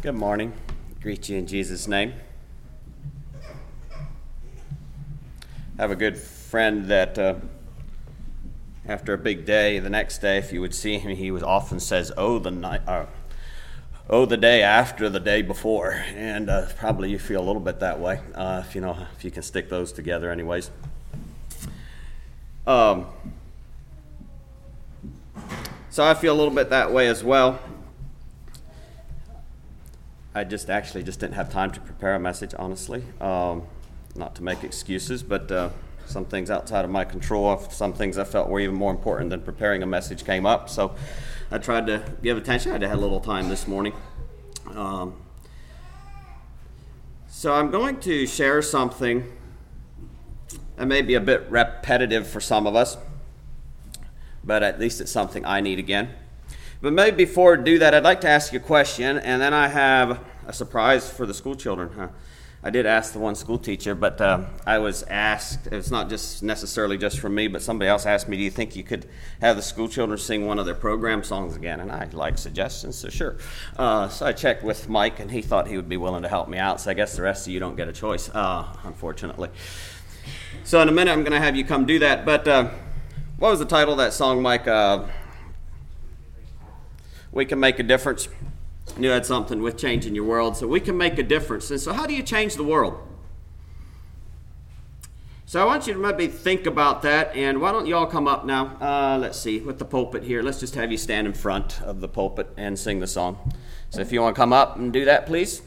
Good morning. Greet you in Jesus' name. I have a good friend that after a big day, the next day, if you would see him, he was often says, "Oh, the day after the day before," and probably you feel a little bit that way, if you can stick those together, anyways. So I feel a little bit that way as well. I just didn't have time to prepare a message, honestly. Not to make excuses, but some things outside of my control, some things I felt were even more important than preparing a message came up. So I tried to give attention. I had a little time this morning. So I'm going to share something that may be a bit repetitive for some of us, but at least it's something I need again. But maybe before I do that, I'd like to ask you a question, and then I have a surprise for the school children. I did ask the one school teacher, but I was asked, it's not just necessarily just from me, but somebody else asked me, do you think you could have the school children sing one of their program songs again? And I like suggestions, so sure. So I checked with Mike, and he thought he would be willing to help me out, so I guess the rest of you don't get a choice, unfortunately. So in a minute, I'm going to have you come do that, but what was the title of that song, Mike? We Can Make a Difference. I knew it had something with changing your world. So we can make a difference. And so how do you change the world? So I want you to maybe think about that. And why don't you all come up now? Let's see, with the pulpit here. Let's just have you stand in front of the pulpit and sing the song. So if you want to come up and do that, please.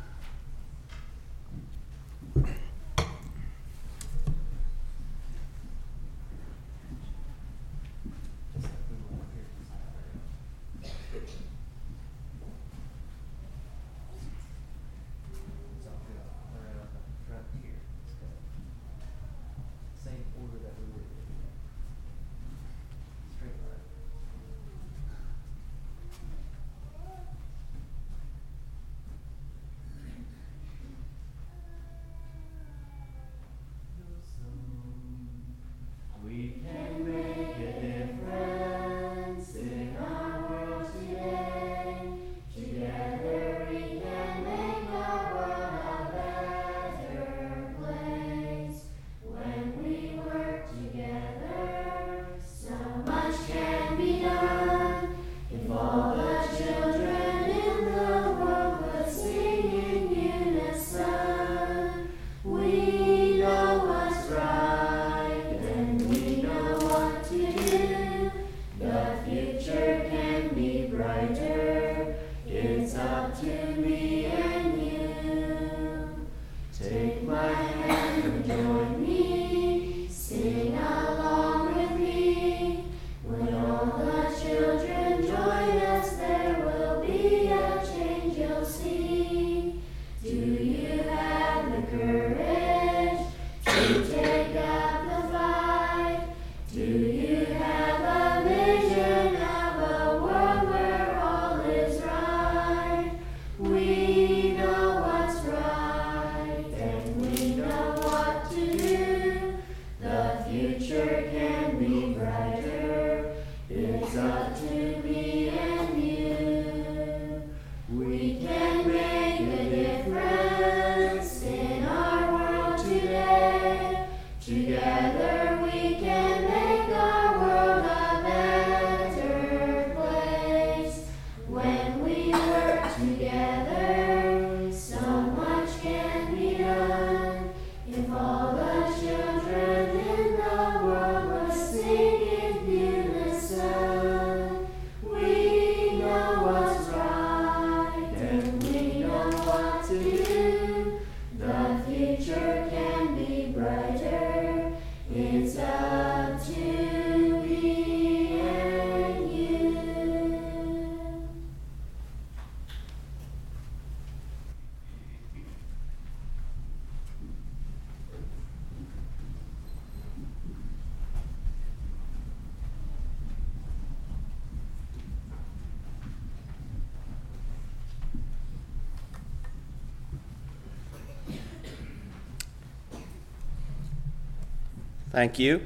Thank you.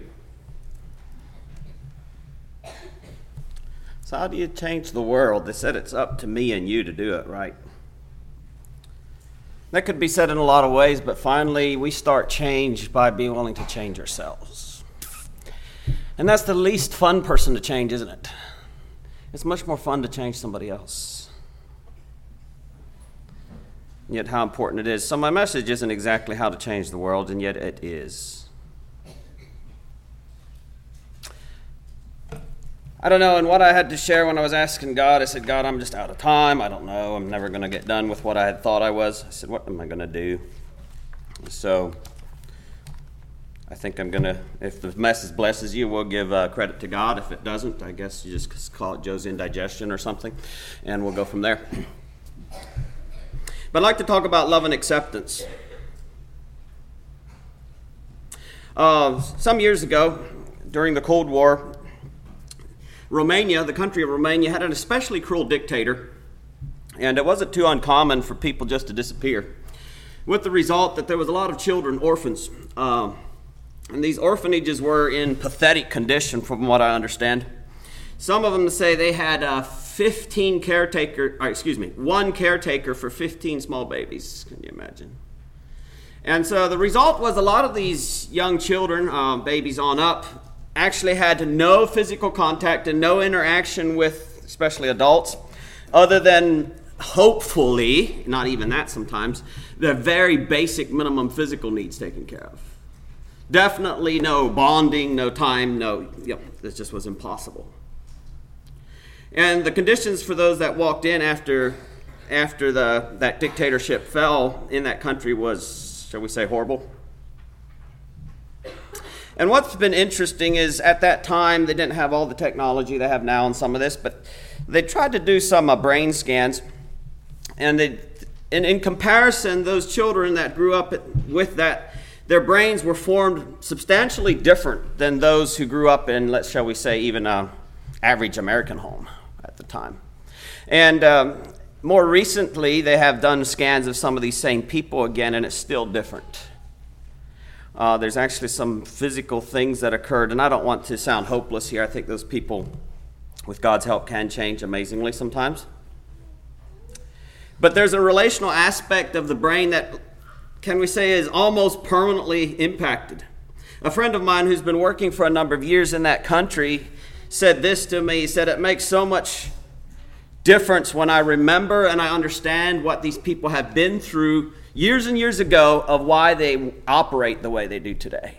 So how do you change the world? They said it's up to me and you to do it, right? That could be said in a lot of ways, but finally we start change by being willing to change ourselves. And that's the least fun person to change, isn't it? It's much more fun to change somebody else. And yet how important it is. So my message isn't exactly how to change the world, and yet it is. I don't know, and what I had to share when I was asking God, I said, God, I'm just out of time. I don't know. I'm never going to get done with what I had thought I was. I said, what am I going to do? So I think I'm going to, if the message blesses you, we'll give credit to God. If it doesn't, I guess you just call it Joe's indigestion or something, and we'll go from there. But I'd like to talk about love and acceptance. Some years ago, during the Cold War, Romania, the country of Romania, had an especially cruel dictator, and it wasn't too uncommon for people just to disappear, with the result that there was a lot of children, orphans, and these orphanages were in pathetic condition from what I understand. Some of them say they had one caretaker for 15 small babies. Can you imagine? And so the result was a lot of these young children, babies on up, actually had no physical contact and no interaction with especially adults, other than hopefully, not even that sometimes, the very basic minimum physical needs taken care of. Definitely no bonding, no time, this just was impossible. And the conditions for those that walked in after that dictatorship fell in that country was, shall we say, horrible. And what's been interesting is at that time, they didn't have all the technology they have now in some of this, but they tried to do some brain scans. And in comparison, those children that grew up with that, their brains were formed substantially different than those who grew up in, shall we say, even an average American home at the time. And more recently, they have done scans of some of these same people again, and it's still different. There's actually some physical things that occurred, and I don't want to sound hopeless here. I think those people, with God's help, can change amazingly sometimes. But there's a relational aspect of the brain that, can we say, is almost permanently impacted. A friend of mine who's been working for a number of years in that country said this to me. He said, it makes so much difference when I remember and I understand what these people have been through years and years ago of why they operate the way they do today.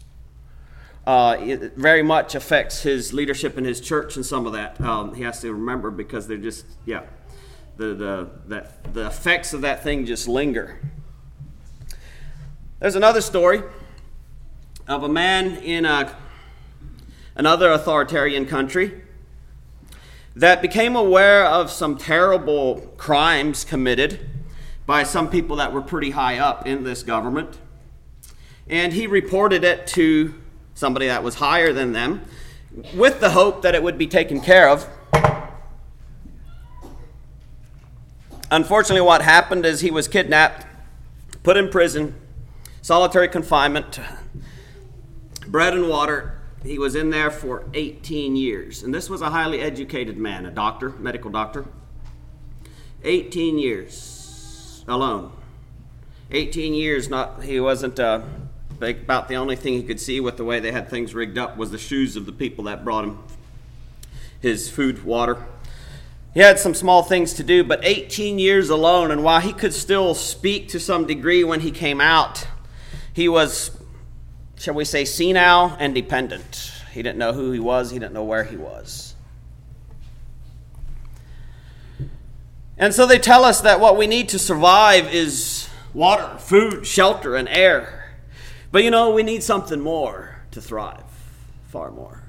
It very much affects his leadership in his church and some of that. He has to remember because they're just, the effects of that thing just linger. There's another story of a man in another authoritarian country that became aware of some terrible crimes committed by some people that were pretty high up in this government. And he reported it to somebody that was higher than them with the hope that it would be taken care of. Unfortunately, what happened is he was kidnapped, put in prison, solitary confinement, bread and water. He was in there for 18 years. And this was a highly educated man, a doctor, medical doctor. 18 years. Alone. 18 years, he wasn't about the only thing he could see with the way they had things rigged up was the shoes of the people that brought him his food, water. He had some small things to do, but 18 years alone, and while he could still speak to some degree when he came out, he was, shall we say, senile and dependent. He didn't know who he was, he didn't know where he was. And so they tell us that what we need to survive is water, food, shelter, and air. But we need something more to thrive, far more.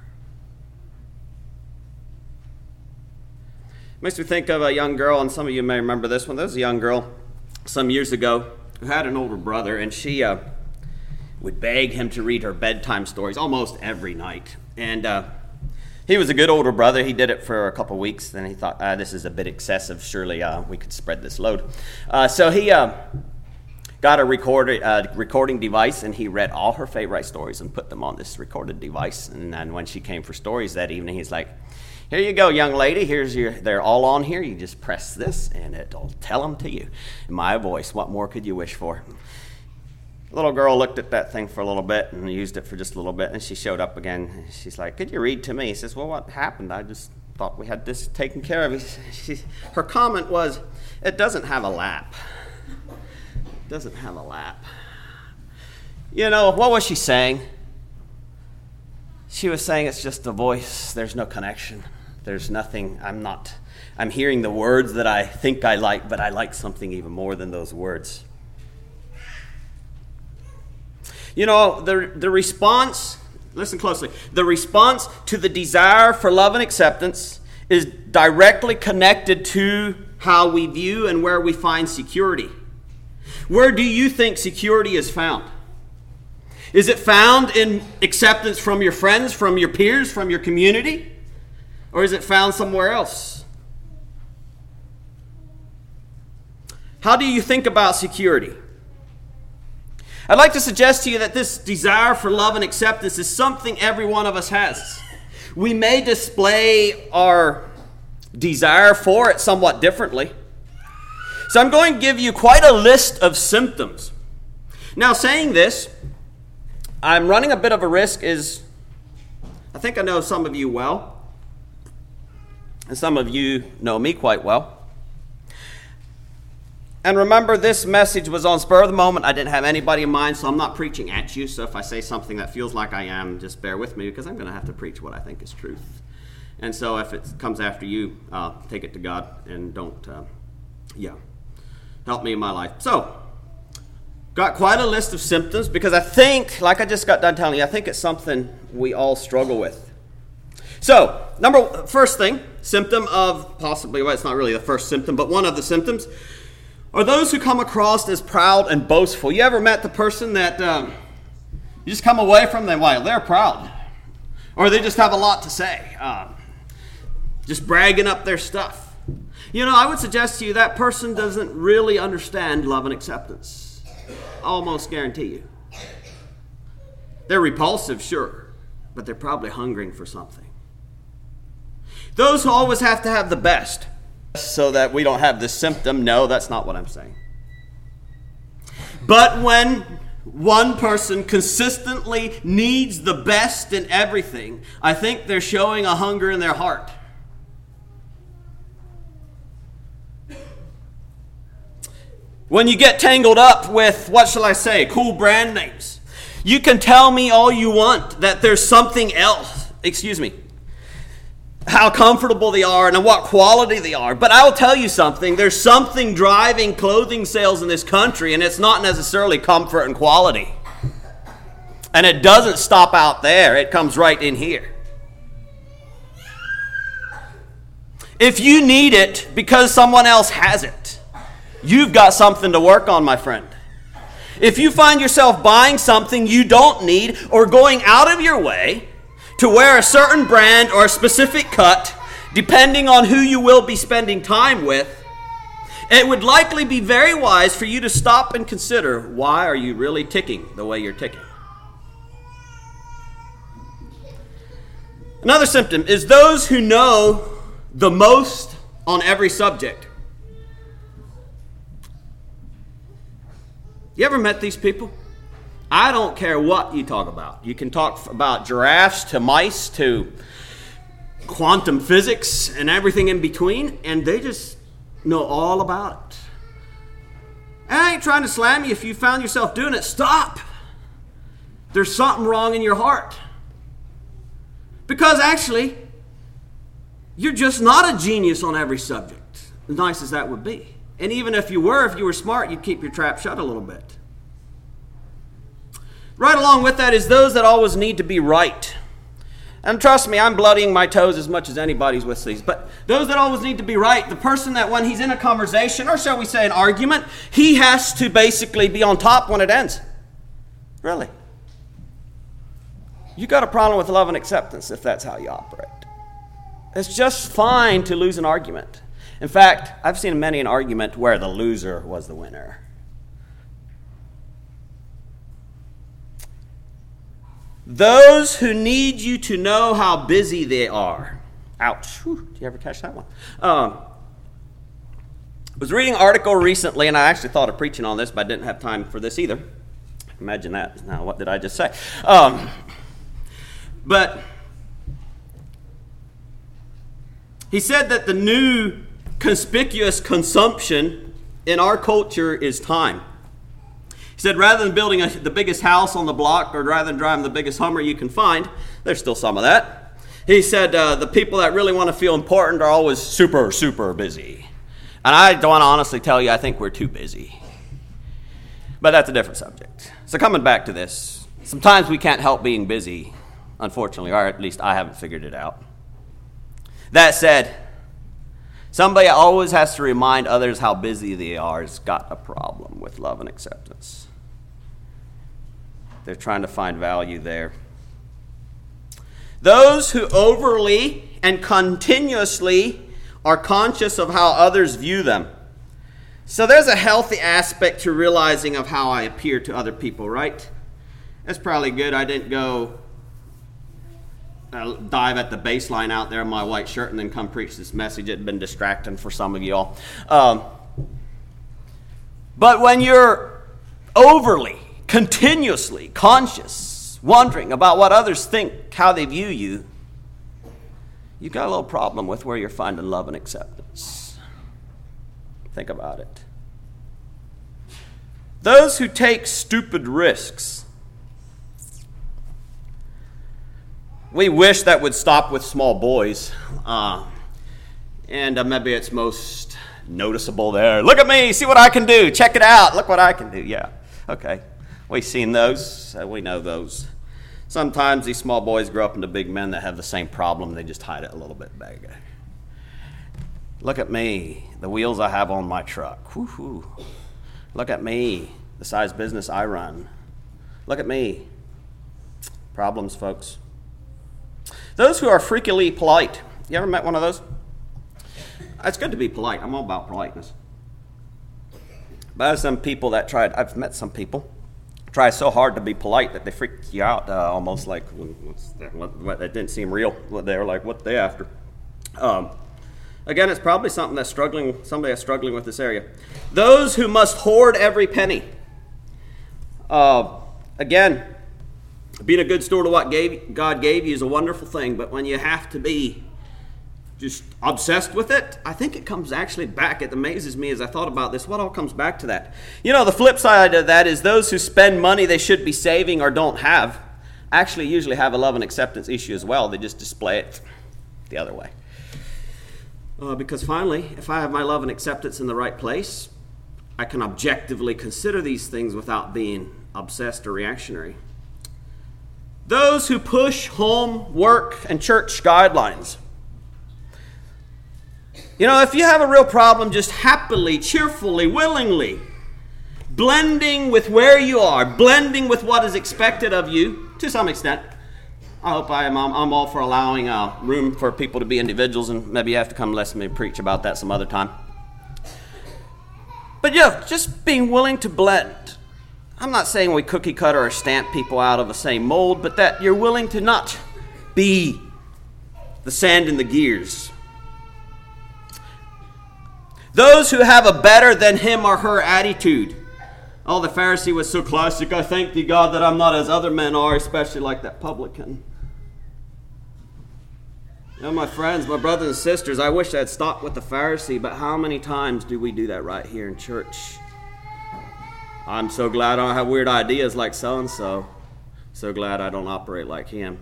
Makes me think of a young girl, and some of you may remember this one. There was a young girl some years ago who had an older brother, and she would beg him to read her bedtime stories almost every night. And he was a good older brother. He did it for a couple weeks. Then he thought, this is a bit excessive. Surely we could spread this load. So he got a recording device, and he read all her favorite stories and put them on this recorded device. And then when she came for stories that evening, he's like, Here you go, young lady. They're all on here. You just press this, and it'll tell them to you. In my voice, what more could you wish for? The little girl looked at that thing for a little bit and used it for just a little bit, and she showed up again. She's like, could you read to me? He says, well, what happened? I just thought we had this taken care of. Her comment was, it doesn't have a lap. It doesn't have a lap. You know, what was she saying? She was saying it's just a voice. There's no connection. There's nothing. I'm hearing the words that I think I like, but I like something even more than those words. You know, the response, listen closely, the response to the desire for love and acceptance is directly connected to how we view and where we find security. Where do you think security is found? Is it found in acceptance from your friends, from your peers, from your community? Or is it found somewhere else? How do you think about security? I'd like to suggest to you that this desire for love and acceptance is something every one of us has. We may display our desire for it somewhat differently. So I'm going to give you quite a list of symptoms. Now, saying this, I'm running a bit of a risk I think I know some of you well. And some of you know me quite well. And remember, this message was on spur of the moment. I didn't have anybody in mind, so I'm not preaching at you. So if I say something that feels like I am, just bear with me, because I'm going to have to preach what I think is truth. And so if it comes after you, take it to God and don't, help me in my life. So, got quite a list of symptoms, because I think, like I just got done telling you, I think it's something we all struggle with. So, first thing, symptom of possibly, well, it's not really the first symptom, but one of the symptoms are those who come across as proud and boastful. You ever met the person that you just come away from them, well, they're proud, or they just have a lot to say, just bragging up their stuff. You know, I would suggest to you that person doesn't really understand love and acceptance. I almost guarantee you. They're repulsive, sure, but they're probably hungering for something. Those who always have to have the best so that we don't have this symptom, no, that's not what I'm saying. But when one person consistently needs the best in everything, I think they're showing a hunger in their heart. When you get tangled up with, what shall I say, cool brand names, you can tell me all you want that there's something else, how comfortable they are and what quality they are. But I'll tell you something, there's something driving clothing sales in this country, and it's not necessarily comfort and quality. And it doesn't stop out there, it comes right in here. If you need it because someone else has it, you've got something to work on, my friend. If you find yourself buying something you don't need or going out of your way to wear a certain brand or a specific cut, depending on who you will be spending time with, it would likely be very wise for you to stop and consider, why are you really ticking the way you're ticking? Another symptom is those who know the most on every subject. You ever met these people? I don't care what you talk about. You can talk about giraffes to mice to quantum physics and everything in between, and they just know all about it. And I ain't trying to slam you if you found yourself doing it. Stop. There's something wrong in your heart. Because actually, you're just not a genius on every subject, as nice as that would be. And even if you were smart, you'd keep your trap shut a little bit. Right along with that is those that always need to be right. And trust me, I'm bloodying my toes as much as anybody's with these. But those that always need to be right, the person that when he's in a conversation, or shall we say an argument, he has to basically be on top when it ends. Really. You got a problem with love and acceptance if that's how you operate. It's just fine to lose an argument. In fact, I've seen many an argument where the loser was the winner. Those who need you to know how busy they are. Ouch. Whew, did you ever catch that one? I was reading an article recently, and I actually thought of preaching on this, but I didn't have time for this either. Imagine that. Now, what did I just say? But he said that the new conspicuous consumption in our culture is time. He said rather than building the biggest house on the block or rather than driving the biggest Hummer you can find, there's still some of that. He said the people that really want to feel important are always super, super busy. And I don't want to honestly tell you, I think we're too busy. But that's a different subject. So coming back to this, sometimes we can't help being busy, unfortunately, or at least I haven't figured it out. That said, somebody always has to remind others how busy they are has got a problem with love and acceptance. They're trying to find value there. Those who overly and continuously are conscious of how others view them. So there's a healthy aspect to realizing of how I appear to other people, right? That's probably good. I didn't go dive at the baseline out there in my white shirt and then come preach this message. It had been distracting for some of y'all. But when you're overly, continuously conscious, wondering about what others think, how they view you, you've got a little problem with where you're finding love and acceptance. Think about it. Those who take stupid risks. We wish that would stop with small boys. And maybe it's most noticeable there. Look at me, see what I can do. Check it out, look what I can do. Yeah, okay. We've seen those. We know those. Sometimes these small boys grow up into big men that have the same problem. They just hide it a little bit bigger. Look at me, the wheels I have on my truck. Woo-hoo. Look at me, the size business I run. Look at me. Problems, folks. Those who are freakily polite. You ever met one of those? It's good to be polite. I'm all about politeness. But there's some people that I've met some people try so hard to be polite that they freak you out, almost like, what, that didn't seem real. They were like, what they after? Again, it's probably somebody that's struggling with this area. Those who must hoard every penny. Again, being a good steward of what God gave you is a wonderful thing, but when you have to be just obsessed with it, I think it comes actually back. It amazes me as I thought about this, what all comes back to that. You know, the flip side of that is those who spend money they should be saving or don't have actually usually have a love and acceptance issue as well. They just display it the other way. Because finally, if I have my love and acceptance in the right place, I can objectively consider these things without being obsessed or reactionary. Those who push home, work, and church guidelines. You know, if you have a real problem, just happily, cheerfully, willingly, blending with where you are, blending with what is expected of you, to some extent. I hope I'm all for allowing room for people to be individuals, and maybe you have to come listen to me preach about that some other time. But yeah, just being willing to blend. I'm not saying we cookie cutter or stamp people out of the same mold, but that you're willing to not be the sand in the gears. Those who have a better than him or her attitude. Oh, the Pharisee was so classic. I thank thee, God, that I'm not as other men are, especially like that publican. You know, my friends, my brothers and sisters, I wish I'd stopped with the Pharisee, but how many times do we do that right here in church? I'm so glad I don't have weird ideas like so-and-so. So glad I don't operate like him.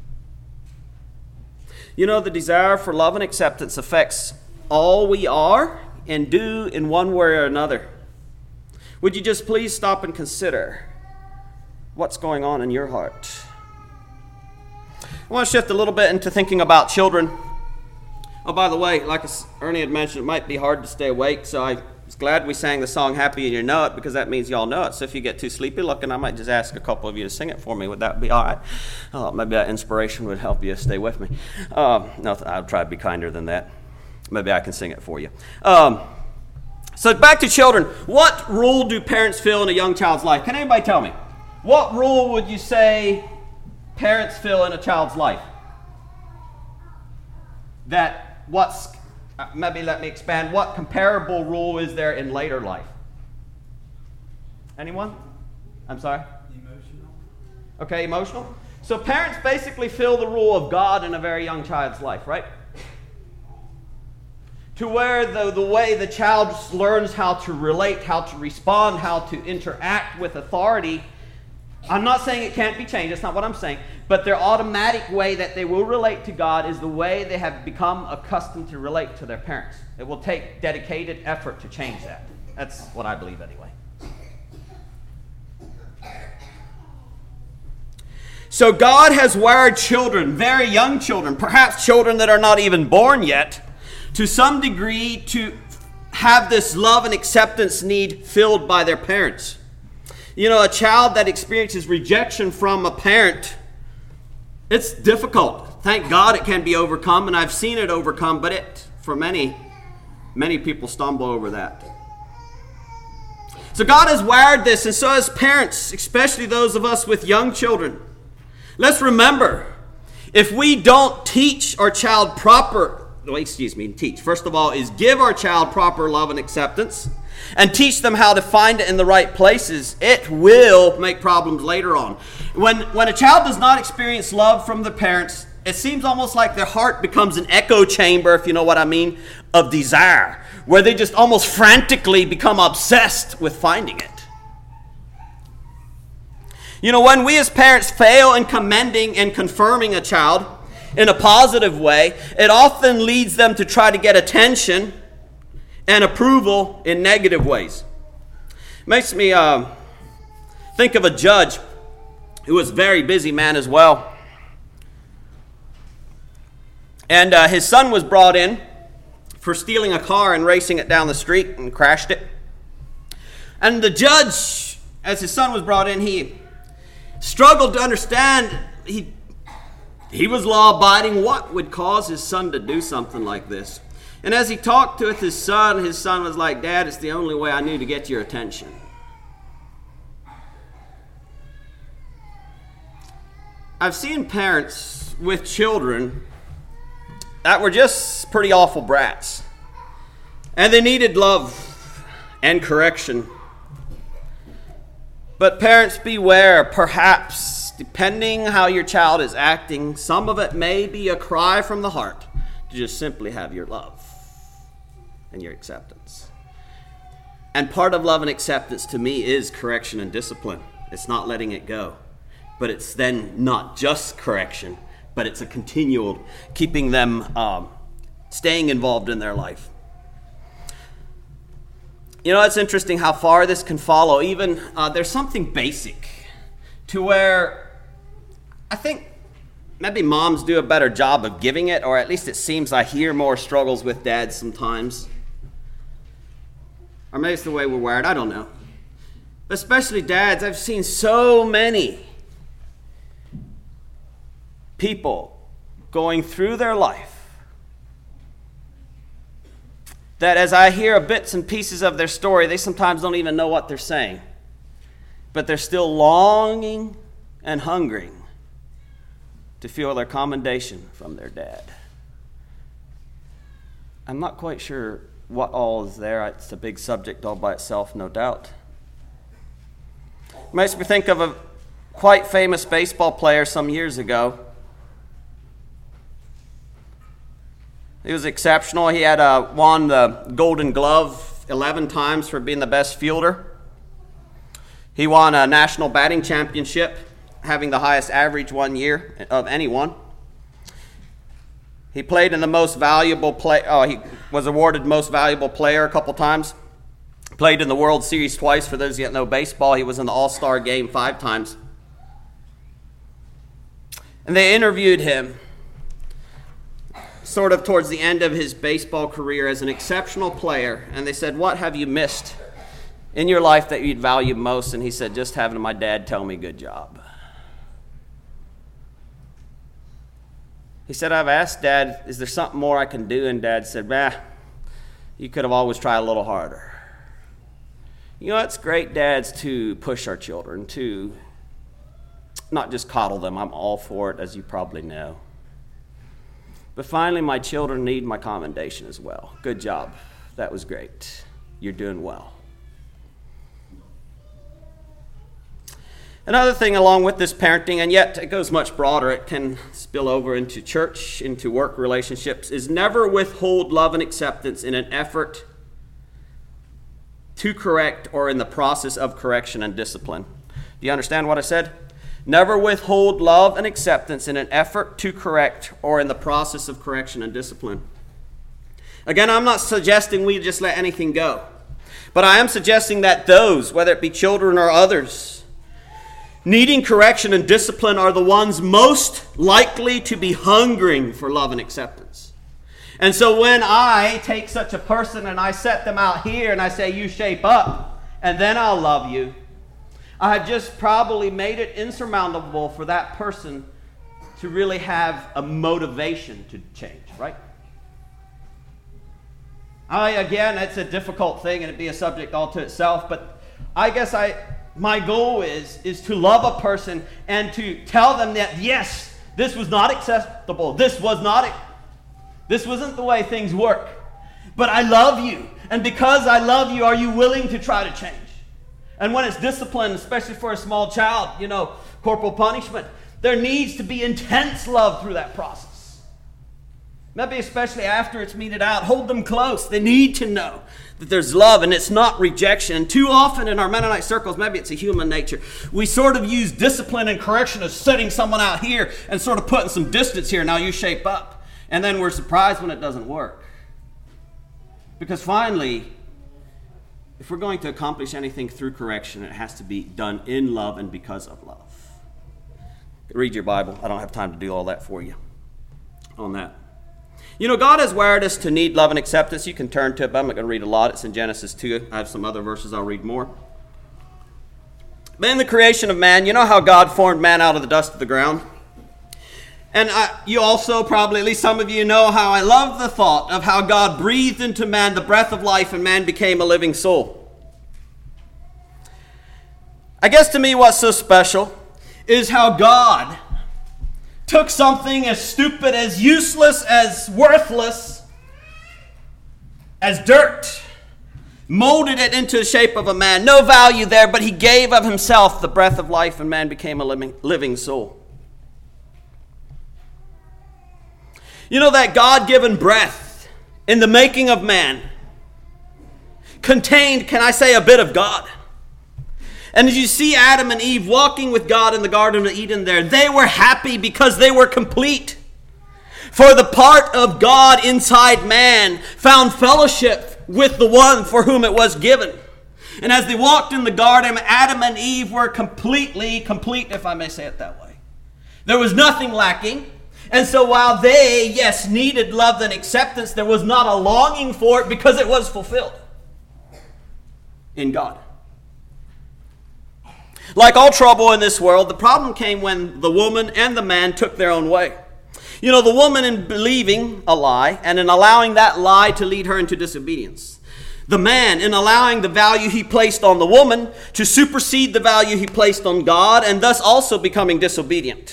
You know, the desire for love and acceptance affects all we are and do in one way or another. Would you just please stop and consider what's going on in your heart? I want to shift a little bit into thinking about children. Oh, by the way, like Ernie had mentioned, it might be hard to stay awake, so I was glad we sang the song Happy and You Know It, because that means y'all know it. So if you get too sleepy looking, I might just ask a couple of you to sing it for me. Would that be all right? Oh, maybe that inspiration would help you stay with me. No, I'll try to be kinder than that. Maybe I can sing it for you. So back to children. What role do parents fill in a young child's life? Can anybody tell me? What role would you say parents fill in a child's life? that maybe let me expand, what comparable rule is there in later life? Anyone? I'm sorry? Emotional. Okay, emotional. So parents basically fill the role of God in a very young child's life, right? To where the way the child learns how to relate, how to respond, how to interact with authority. I'm not saying it can't be changed, that's not what I'm saying. But their automatic way that they will relate to God is the way they have become accustomed to relate to their parents. It will take dedicated effort to change that. That's what I believe anyway. So God has wired children, very young children, perhaps children that are not even born yet, to some degree to have this love and acceptance need filled by their parents. You know, a child that experiences rejection from a parent, it's difficult. Thank God it can be overcome, and I've seen it overcome, but for many people stumble over that. So God has wired this, and so as parents, especially those of us with young children, let's remember, if we don't teach our child first of all, is give our child proper love and acceptance, and teach them how to find it in the right places, it will make problems later on. When a child does not experience love from the parents, it seems almost like their heart becomes an echo chamber, if you know what I mean, of desire, where they just almost frantically become obsessed with finding it. You know, when we as parents fail in commending and confirming a child in a positive way, it often leads them to try to get attention and approval in negative ways. It makes me think of a judge who was a very busy man as well. And his son was brought in for stealing a car and racing it down the street and crashed it. And the judge, as his son was brought in, he struggled to understand. He was law-abiding. What would cause his son to do something like this? And as he talked with his son was like, "Dad, it's the only way I knew to get your attention." I've seen parents with children that were just pretty awful brats. And they needed love and correction. But parents, beware, perhaps, depending how your child is acting, some of it may be a cry from the heart to just simply have your love and your acceptance. And part of love and acceptance to me is correction and discipline. It's not letting it go. But it's then not just correction, but it's a continual keeping them staying involved in their life. You know, it's interesting how far this can follow. Even there's something basic to where I think maybe moms do a better job of giving it, or at least it seems I hear more struggles with dads sometimes. Or maybe it's the way we're wired, I don't know. But especially dads, I've seen so many people going through their life that as I hear bits and pieces of their story, they sometimes don't even know what they're saying. But they're still longing and hungering to feel their commendation from their dad. I'm not quite sure what all is there. It's a big subject all by itself, no doubt. It makes me think of a quite famous baseball player some years ago. He was exceptional. He had won the Golden Glove 11 times for being the best fielder. He won a national batting championship, having the highest average one year of anyone. He played in the most valuable he was awarded most valuable player a couple times. Played in the World Series twice. For those that know baseball, he was in the All-Star game 5 times. And they interviewed him sort of towards the end of his baseball career as an exceptional player. And they said, "What have you missed in your life that you'd value most?" And he said, "Just having my dad tell me good job." He said, "I've asked Dad, is there something more I can do?" And Dad said, "You could have always tried a little harder." You know, it's great, dads, to push our children, to not just coddle them. I'm all for it, as you probably know. But finally, my children need my commendation as well. Good job. That was great. You're doing well. Another thing along with this parenting, and yet it goes much broader, it can spill over into church, into work relationships, is never withhold love and acceptance in an effort to correct or in the process of correction and discipline. Do you understand what I said? Never withhold love and acceptance in an effort to correct or in the process of correction and discipline. Again, I'm not suggesting we just let anything go, but I am suggesting that those, whether it be children or others, needing correction and discipline are the ones most likely to be hungering for love and acceptance. And so when I take such a person and I set them out here and I say, you shape up and then I'll love you, I have just probably made it insurmountable for that person to really have a motivation to change, right? Again, it's a difficult thing and it'd be a subject all to itself, but I guess my goal is to love a person and to tell them that, yes, this was not acceptable. This wasn't the way things work. But I love you. And because I love you, are you willing to try to change? And when it's discipline, especially for a small child, corporal punishment, there needs to be intense love through that process. Maybe especially after it's meted out, hold them close. They need to know that there's love and it's not rejection. And too often in our Mennonite circles, maybe it's a human nature, we sort of use discipline and correction as setting someone out here and sort of putting some distance here. Now you shape up. And then we're surprised when it doesn't work. Because finally, if we're going to accomplish anything through correction, it has to be done in love and because of love. Read your Bible. I don't have time to do all that for you on that. God has wired us to need love and acceptance. You can turn to it, but I'm not going to read a lot. It's in Genesis 2. I have some other verses. I'll read more. But in the creation of man, you know how God formed man out of the dust of the ground? And you also probably, at least some of you know how I love the thought of how God breathed into man the breath of life and man became a living soul. I guess to me what's so special is how God took something as stupid, as useless, as worthless, as dirt, molded it into the shape of a man. No value there, but he gave of himself the breath of life and man became a living soul. That God-given breath in the making of man contained, can I say, a bit of God. And as you see Adam and Eve walking with God in the Garden of Eden there, they were happy because they were complete. For the part of God inside man found fellowship with the one for whom it was given. And as they walked in the garden, Adam and Eve were completely complete, if I may say it that way. There was nothing lacking. And so while they, yes, needed love and acceptance, there was not a longing for it because it was fulfilled in God. Like all trouble in this world, the problem came when the woman and the man took their own way. The woman in believing a lie and in allowing that lie to lead her into disobedience. The man in allowing the value he placed on the woman to supersede the value he placed on God and thus also becoming disobedient.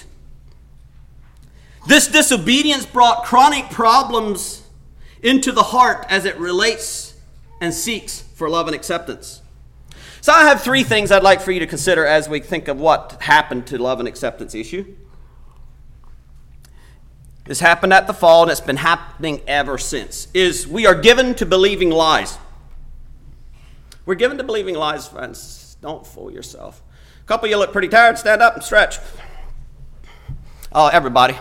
This disobedience brought chronic problems into the heart as it relates and seeks for love and acceptance. So I have 3 things I'd like for you to consider as we think of what happened to love and acceptance issue. This happened at the fall and it's been happening ever since. We are given to believing lies. We're given to believing lies, friends. Don't fool yourself. A couple of you look pretty tired. Stand up and stretch. Oh, everybody.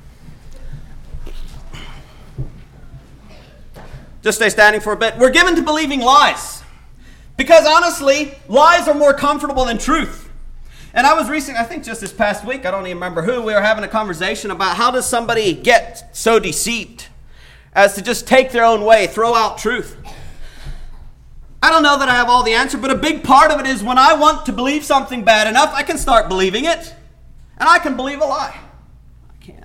Just stay standing for a bit. We're given to believing lies. Because honestly, lies are more comfortable than truth. And I was recently, I think just this past week, I don't even remember who, we were having a conversation about how does somebody get so deceived as to just take their own way, throw out truth. I don't know that I have all the answer, but a big part of it is when I want to believe something bad enough, I can start believing it. And I can believe a lie. I can.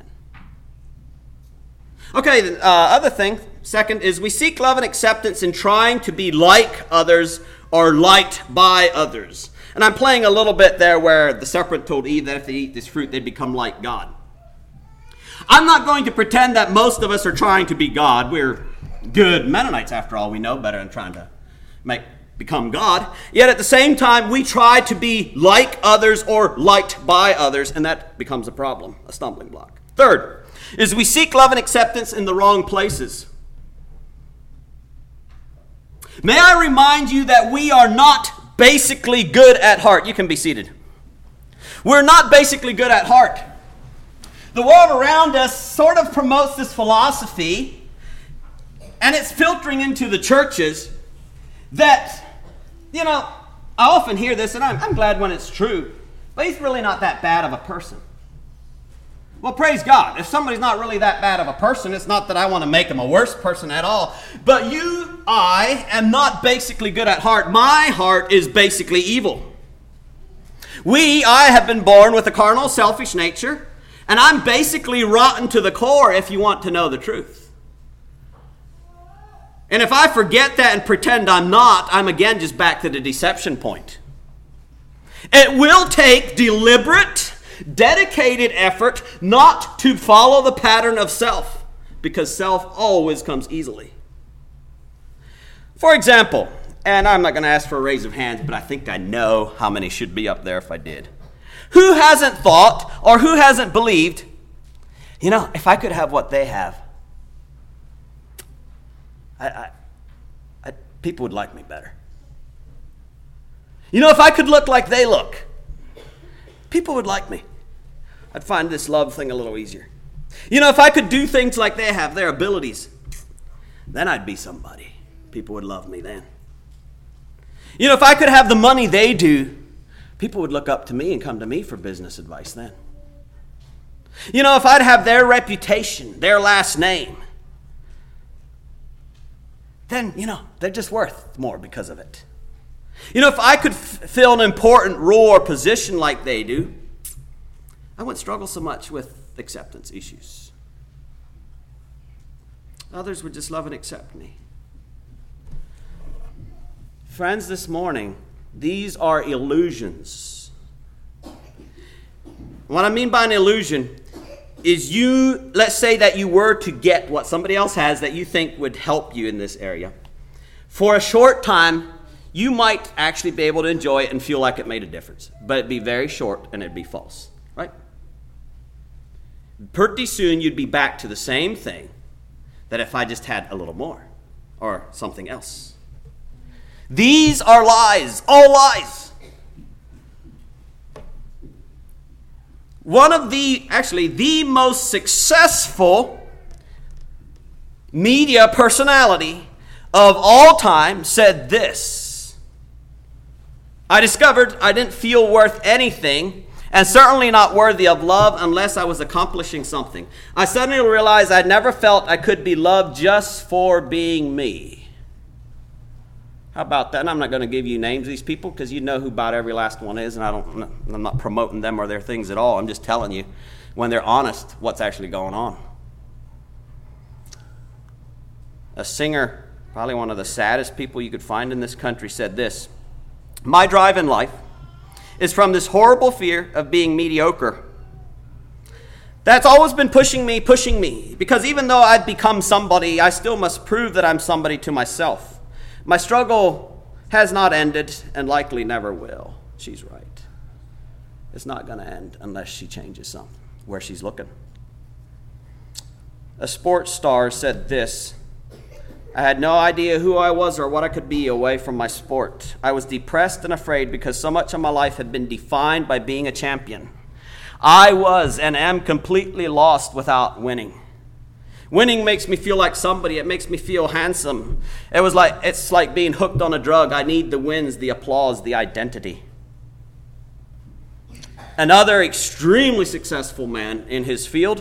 Okay, the other thing, second, is we seek love and acceptance in trying to be like others or liked by others. And I'm playing a little bit there where the serpent told Eve that if they eat this fruit, they'd become like God. I'm not going to pretend that most of us are trying to be God. We're good Mennonites, after all. We know better than trying to become God. Yet at the same time, we try to be like others or liked by others, and that becomes a problem, a stumbling block. Third is we seek love and acceptance in the wrong places. May I remind you that we are not basically good at heart. You can be seated. We're not basically good at heart. The world around us sort of promotes this philosophy, and it's filtering into the churches that, I often hear this, and I'm glad when it's true, but he's really not that bad of a person. Well, praise God. If somebody's not really that bad of a person, it's not that I want to make them a worse person at all. But I am not basically good at heart. My heart is basically evil. I have been born with a carnal, selfish nature, and I'm basically rotten to the core if you want to know the truth. And if I forget that and pretend I'm not, I'm again just back to the deception point. It will take deliberate, dedicated effort not to follow the pattern of self, because self always comes easily. For example, and I'm not going to ask for a raise of hands, but I think I know how many should be up there if I did. Who hasn't thought or who hasn't believed, if I could have what they have, people would like me better. If I could look like they look, people would like me. I'd find this love thing a little easier. If I could do things like they have, their abilities, then I'd be somebody. People would love me then. If I could have the money they do, people would look up to me and come to me for business advice then. If I'd have their reputation, their last name, then, they're just worth more because of it. If I could fill an important role or position like they do, I wouldn't struggle so much with acceptance issues. Others would just love and accept me. Friends, this morning, these are illusions. What I mean by an illusion is let's say that you were to get what somebody else has that you think would help you in this area. For a short time, you might actually be able to enjoy it and feel like it made a difference. But it'd be very short and it'd be false, right? Pretty soon you'd be back to the same thing that if I just had a little more or something else. These are lies, all lies. One of the most successful media personality of all time said this: I discovered I didn't feel worth anything, and certainly not worthy of love unless I was accomplishing something. I suddenly realized I'd never felt I could be loved just for being me. How about that? And I'm not going to give you names of these people because you know who about every last one is, and I'm not promoting them or their things at all. I'm just telling you, when they're honest, what's actually going on. A singer, probably one of the saddest people you could find in this country, said this: my drive in life is from this horrible fear of being mediocre. That's always been pushing me, because even though I've become somebody, I still must prove that I'm somebody to myself. My struggle has not ended and likely never will. She's right. It's not going to end unless she changes something, where she's looking. A sports star said this: I had no idea who I was or what I could be away from my sport. I was depressed and afraid because so much of my life had been defined by being a champion. I was and am completely lost without winning. Winning makes me feel like somebody. It makes me feel handsome. It's like being hooked on a drug. I need the wins, the applause, the identity. Another extremely successful man in his field,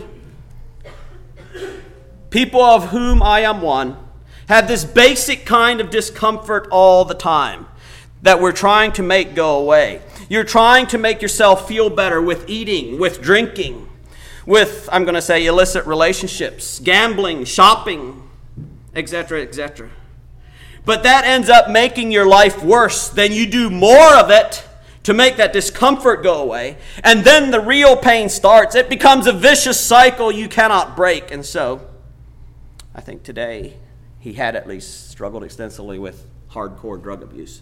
people of whom I am one, have this basic kind of discomfort all the time that we're trying to make go away. You're trying to make yourself feel better with eating, with drinking, with, I'm going to say, illicit relationships, gambling, shopping, etc., etc. But that ends up making your life worse. Then you do more of it to make that discomfort go away. And then the real pain starts. It becomes a vicious cycle you cannot break. And so, I think today he had at least struggled extensively with hardcore drug abuse.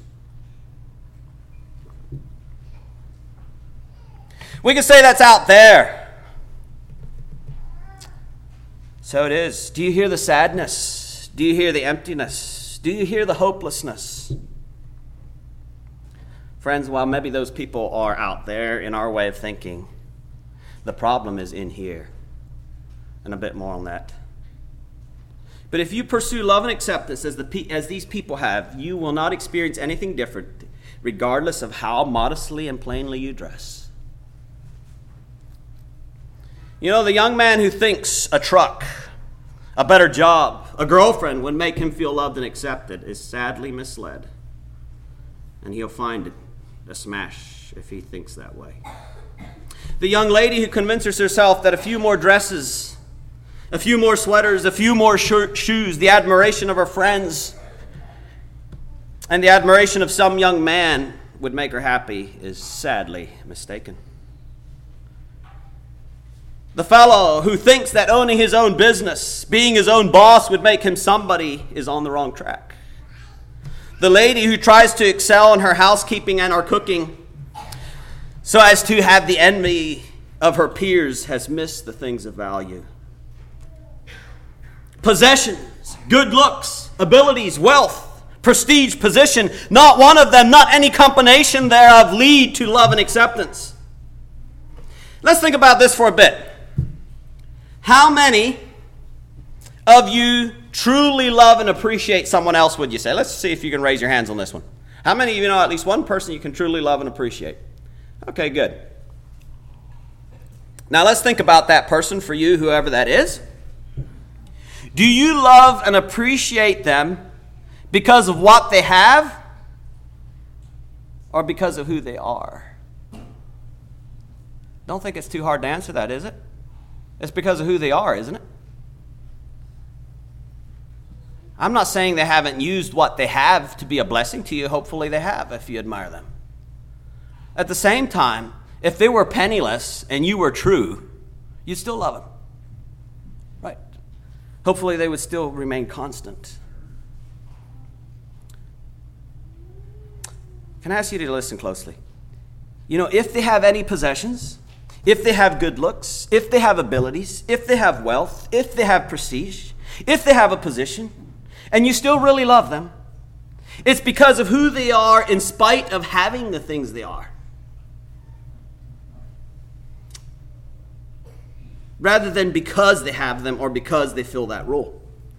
We can say that's out there. So it is. Do you hear the sadness? Do you hear the emptiness? Do you hear the hopelessness? Friends, while maybe those people are out there in our way of thinking, the problem is in here. And a bit more on that. But if you pursue love and acceptance as these people have, you will not experience anything different, regardless of how modestly and plainly you dress. You know, the young man who thinks a truck, a better job, a girlfriend would make him feel loved and accepted is sadly misled. And he'll find it a smash if he thinks that way. The young lady who convinces herself that a few more dresses, a few more sweaters, a few more shoes, the admiration of her friends, and the admiration of some young man would make her happy is sadly mistaken. The fellow who thinks that owning his own business, being his own boss, would make him somebody is on the wrong track. The lady who tries to excel in her housekeeping and her cooking so as to have the envy of her peers has missed the things of value. Possessions, good looks, abilities, wealth, prestige, position, not one of them, not any combination thereof lead to love and acceptance. Let's think about this for a bit. How many of you truly love and appreciate someone else, would you say? Let's see if you can raise your hands on this one. How many of you know at least one person you can truly love and appreciate? Okay, good. Now let's think about that person for you, whoever that is. Do you love and appreciate them because of what they have or because of who they are? Don't think it's too hard to answer that, is it? It's because of who they are, isn't it? I'm not saying they haven't used what they have to be a blessing to you. Hopefully they have, if you admire them. At the same time, if they were penniless and you were true, you'd still love them. Right? Hopefully they would still remain constant. Can I ask you to listen closely? You know, if they have any possessions, if they have good looks, if they have abilities, if they have wealth, if they have prestige, if they have a position, and you still really love them, it's because of who they are in spite of having the things they are. Rather than because they have them or because they fill that role.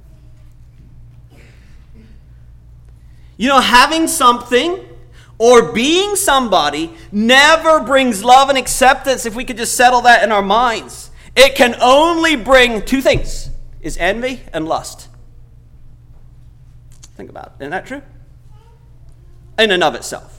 You know, having something or being somebody never brings love and acceptance if we could just settle that in our minds. It can only bring two things, is envy and lust. Think about it. Isn't that true? In and of itself.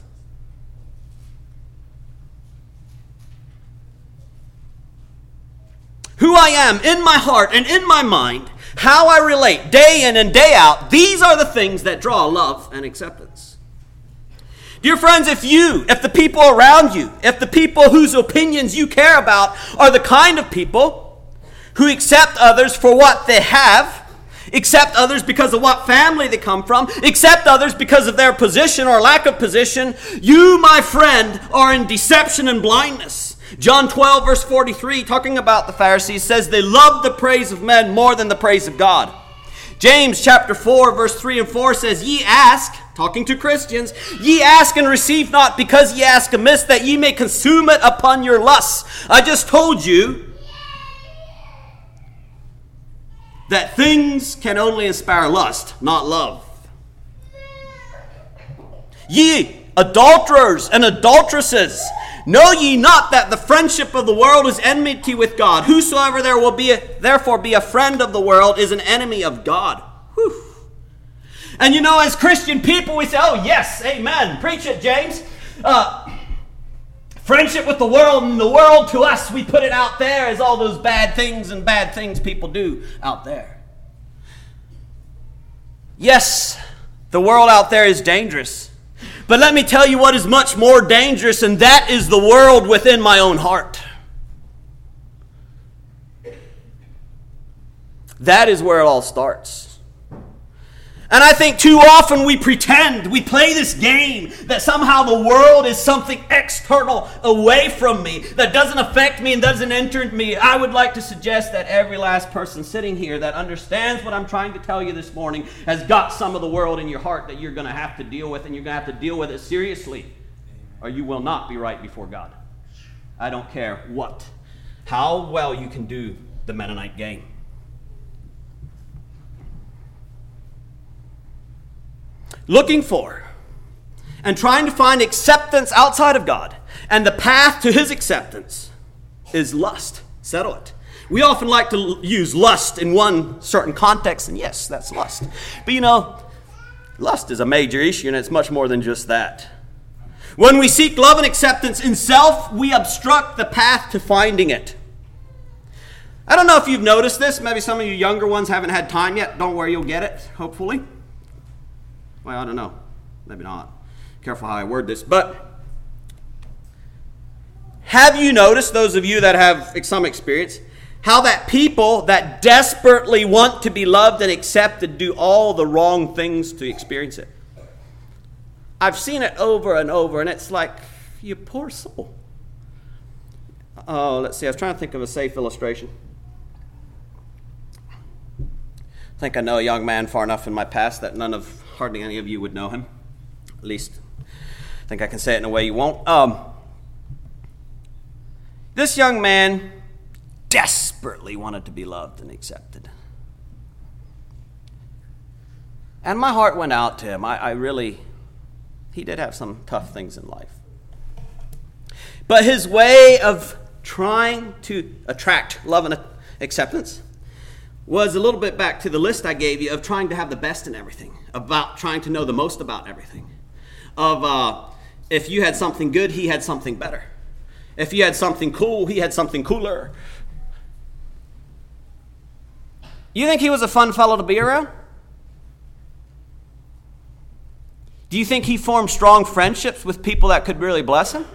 Who I am in my heart and in my mind, how I relate day in and day out, these are the things that draw love and acceptance. Dear friends, if the people around you, if the people whose opinions you care about are the kind of people who accept others for what they have, accept others because of what family they come from, accept others because of their position or lack of position, you, my friend, are in deception and blindness. John 12, verse 43, talking about the Pharisees, says they love the praise of men more than the praise of God. James chapter 4, verse 3 and 4 says, ye ask, talking to Christians, ye ask and receive not because ye ask amiss, that ye may consume it upon your lusts. I just told you that things can only inspire lust, not love. Ye adulterers and adulteresses, know ye not that the friendship of the world is enmity with God? Whosoever therefore be a friend of the world is an enemy of God. Whew. And you know, as Christian people, we say, oh yes, amen. Preach it, James. Friendship with the world, and the world to us, we put it out there as all those bad things people do out there. Yes, the world out there is dangerous. But let me tell you what is much more dangerous, and that is the world within my own heart. That is where it all starts. And I think too often we pretend, we play this game that somehow the world is something external away from me, that doesn't affect me and doesn't enter me. I would like to suggest that every last person sitting here that understands what I'm trying to tell you this morning has got some of the world in your heart that you're going to have to deal with, and you're going to have to deal with it seriously, or you will not be right before God. I don't care how well you can do the Mennonite game. Looking for and trying to find acceptance outside of God, and the path to his acceptance is lust. Settle it. We often like to use lust in one certain context, and yes, that's lust. But lust is a major issue, and it's much more than just that. When we seek love and acceptance in self, we obstruct the path to finding it. I don't know if you've noticed this. Maybe some of you younger ones haven't had time yet. Don't worry, you'll get it, hopefully. Well, I don't know. Maybe not. Careful how I word this. But have you noticed, those of you that have some experience, how that people that desperately want to be loved and accepted do all the wrong things to experience it? I've seen it over and over, and it's like, you poor soul. Oh, let's see. I was trying to think of a safe illustration. I think I know a young man far enough in my past that hardly any of you would know him. At least, I think I can say it in a way you won't. This young man desperately wanted to be loved and accepted. And my heart went out to him. He did have some tough things in life. But his way of trying to attract love and acceptance was a little bit back to the list I gave you of trying to have the best in everything, about trying to know the most about everything. If you had something good, he had something better. If you had something cool, he had something cooler. You think he was a fun fellow to be around? Do you think he formed strong friendships with people that could really bless him?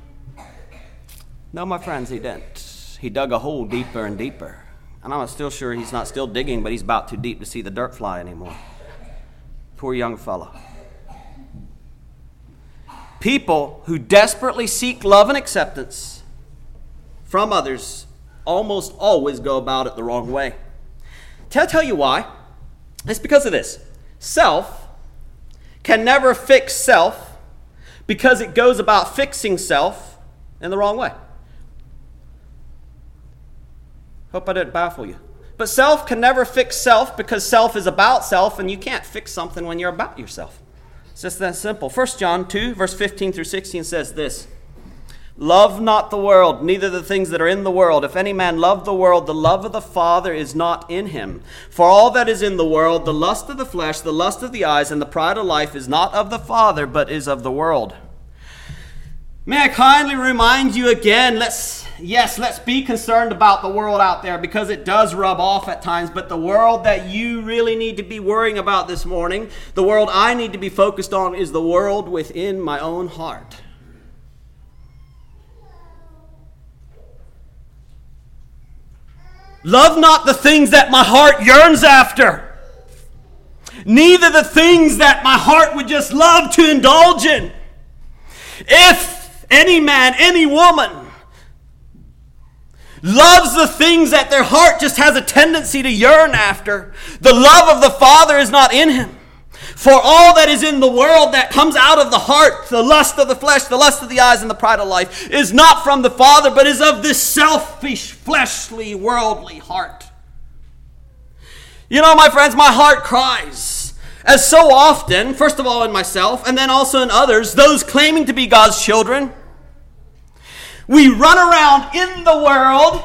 No, my friends, he didn't. He dug a hole deeper and deeper. And I'm still sure he's not still digging, but he's about too deep to see the dirt fly anymore. Poor young fellow. People who desperately seek love and acceptance from others almost always go about it the wrong way. I'll tell you why. It's because of this. Self can never fix self because it goes about fixing self in the wrong way. Hope I didn't baffle you. But self can never fix self because self is about self, and you can't fix something when you're about yourself. It's just that simple. 1 John 2, verse 15 through 16 says this: Love not the world, neither the things that are in the world. If any man love the world, the love of the Father is not in him. For all that is in the world, the lust of the flesh, the lust of the eyes, and the pride of life is not of the Father, but is of the world. May I kindly remind you again, let's be concerned about the world out there because it does rub off at times, but the world that you really need to be worrying about this morning, the world I need to be focused on, is the world within my own heart. Love not the things that my heart yearns after, neither the things that my heart would just love to indulge in. If any man, any woman loves the things that their heart just has a tendency to yearn after, the love of the Father is not in him. For all that is in the world that comes out of the heart, the lust of the flesh, the lust of the eyes, and the pride of life, is not from the Father, but is of this selfish, fleshly, worldly heart. You know, my friends, my heart cries. As so often, first of all in myself, and then also in others, those claiming to be God's children, we run around in the world